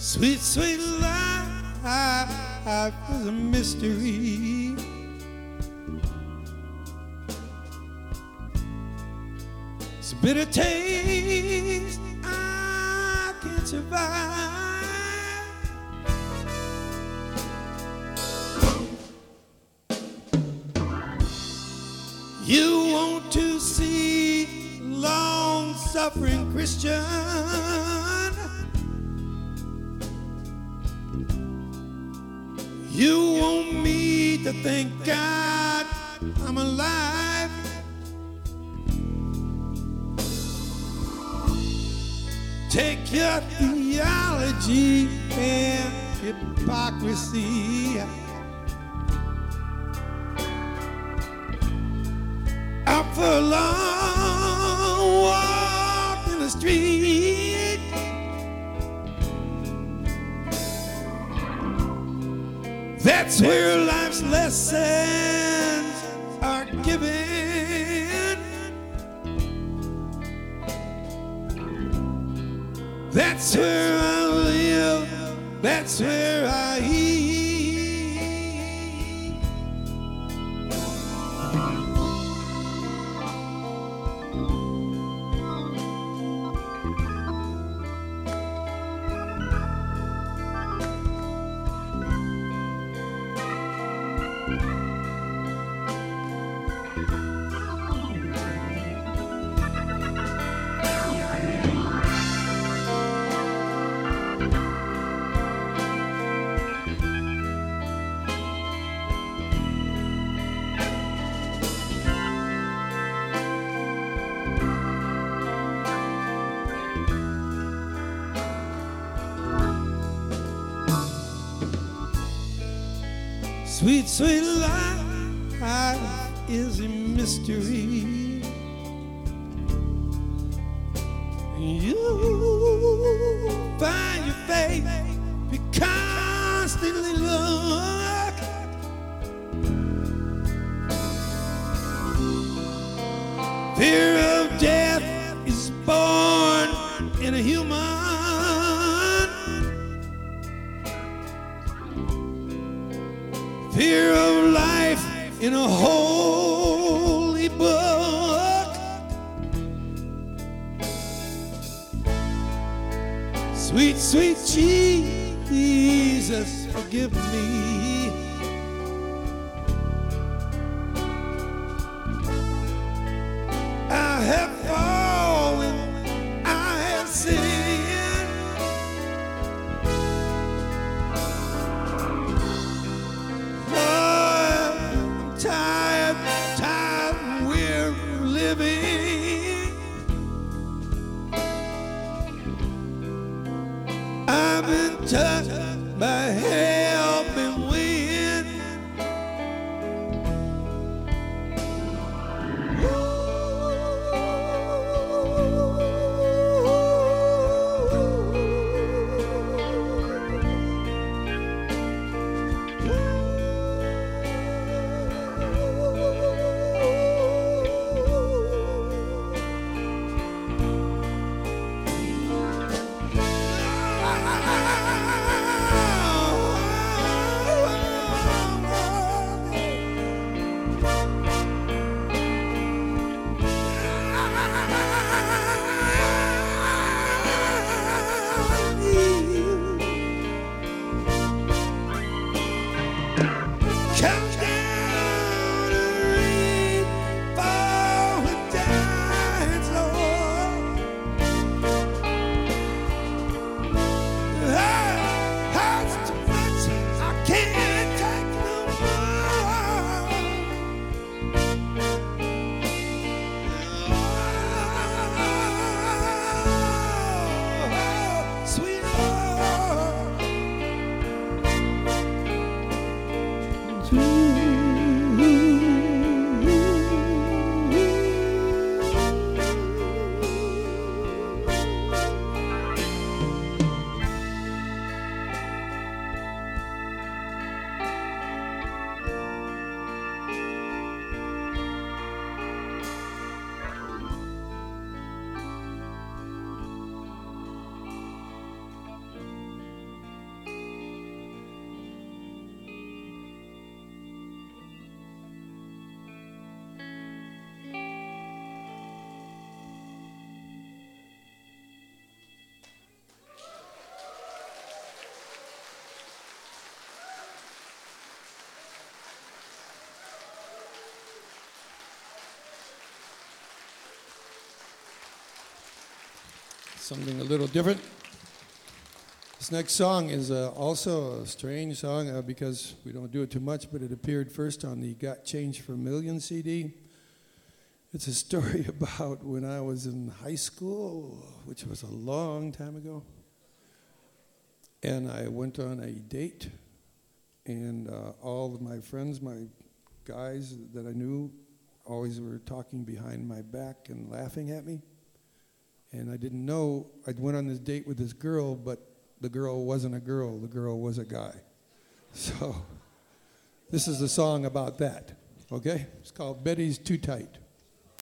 Sweet, sweet life is a mystery. It's a bitter taste I can't survive. You want to see long-suffering Christian. You want me to thank God I'm alive. Take your theology and hypocrisy out for a long walk in the street. That's where life's lessons are given. That's where I live, that's where I eat. Sweet, sweet life is a mystery. You find your faith, you constantly look. Fear of death is born in a human. Fear of life in a holy book. Sweet, sweet Jesus, forgive me. I have fallen, I have sinned. I've been touched by helping wind. something a little different. This next song is also a strange song because we don't do it too much, but it appeared first on the Got Change for a Million CD. It's a story about when I was in high school, which was a long time ago. And I went on a date, and all of my friends, my guys that I knew, always were talking behind my back and laughing at me. And I didn't know, I went on this date with this girl, but the girl wasn't a girl, the girl was a guy. So this is a song about that, okay? It's called Betty's Too Tight.